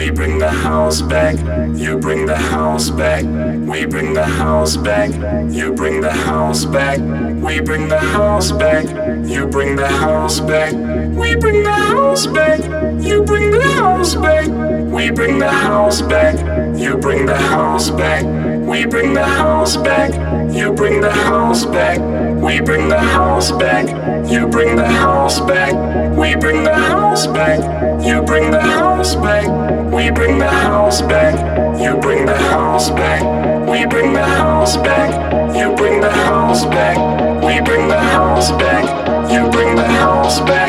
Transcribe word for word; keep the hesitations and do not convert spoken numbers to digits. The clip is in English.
We bring the house back. You bring the house back. We bring the house back. You bring the house back. We bring the house back. You bring the house back. We bring the house back. You bring the house back. We bring the house back. You bring the house back. We bring the house back. You bring the house back. We bring the house back. You bring the house back. We bring the house back. You bring the house back. We bring the house back. You bring the house back. We bring the house back. You bring the house back. We bring the house back. You bring the house back.